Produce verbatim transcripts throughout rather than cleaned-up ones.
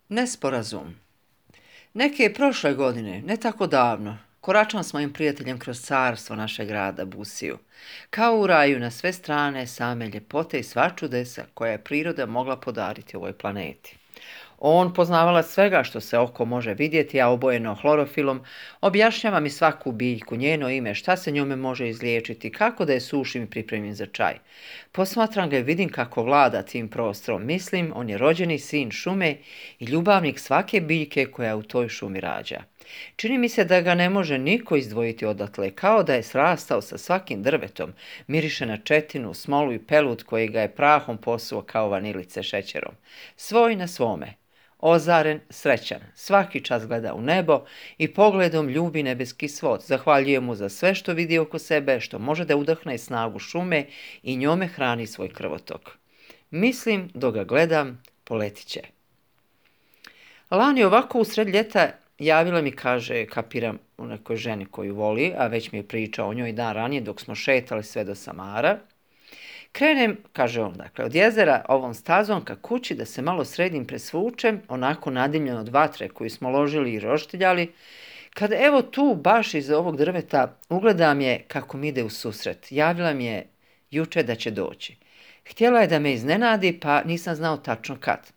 Nesporazum. Neke prošle godine, ne tako davno, koračam s mojim prijateljem kroz carstvo našeg grada Busiju. Kao u raju na sve strane same ljepote i sva čudesa koja je priroda mogla podariti ovoj planeti. On, poznavalac svega što se oko može vidjeti, a obojeno hlorofilom, objašnjava mi svaku biljku, njeno ime, šta se njome može izliječiti, kako da je sušim i pripremim za čaj. Posmatram ga i vidim kako vlada tim prostorom. Mislim, on je rođeni sin šume i ljubavnik svake biljke koja u toj šumi rađa. Čini mi se da ga ne može niko izdvojiti odatle, kao da je srastao sa svakim drvetom, miriše na četinu, smolu i pelut koji ga je prahom posuo kao vanilice šećerom. Svoj na svome. Ozaren, srećan, svaki čas gleda u nebo i pogledom ljubi nebeski svod. Zahvaljuje mu za sve što vidi oko sebe, što može da udahne snagu šume i njome hrani svoj krvotok. Mislim, dok ga gledam, poletit će. Lani ovako usred ljeta javila mi, kaže, kapiram, u nekoj ženi koju voli, a već mi je pričao o njoj dan ranije dok smo šetali sve do Samara. Krenem, kaže on, dakle, od jezera ovom stazom ka kući da se malo sredim presvučem, onako nadimljen od vatre koju smo ložili i roštiljali, kad evo tu, baš iza ovog drveta, ugledam je kako mi ide u susret. Javila mi je juče da će doći. Htjela je da me iznenadi, pa nisam znao tačno kad.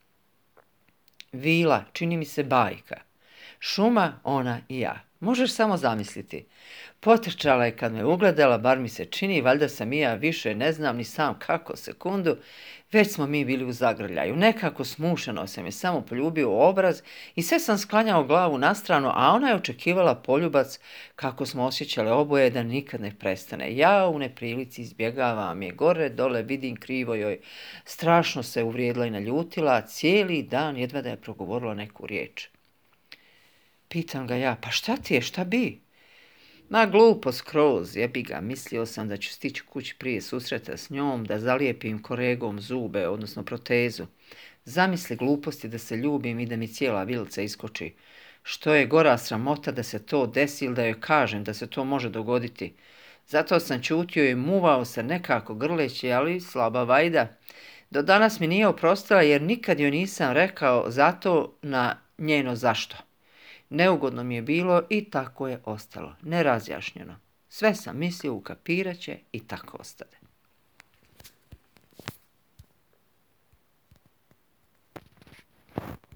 Vila, čini mi se bajka. Šuma, ona i ja. Možeš samo zamisliti. Potrčala je kad me ugledala, bar mi se čini, valjda sam i ja više ne znam ni sam kako sekundu, već smo mi bili u zagrljaju. Nekako smušeno sam je samo poljubio u obraz i sve sam sklanjao glavu na stranu, a ona je očekivala poljubac kako smo osjećali oboje da nikad ne prestane. Ja u neprilici izbjegavam je gore, dole vidim krivo joj. Strašno se uvrijedila i naljutila, cijeli dan jedva da je progovorila neku riječ. Pitam ga ja, pa šta ti je, šta bi? Ma glupo skroz, jebi ga, mislio sam da ću stići kući prije susreta s njom, da zalijepim koregom zube, odnosno protezu. Zamisli gluposti da se ljubim i da mi cijela vilica iskoči. Što je gora sramota da se to desi ili da joj kažem da se to može dogoditi. Zato sam ćutio i muvao se nekako grleći, ali slaba vajda. Do danas mi nije oprostila jer nikad joj nisam rekao zato na njeno zašto. Neugodno mi je bilo i tako je ostalo, nerazjašnjeno. Sve sam mislio ukapirat će i tako ostade.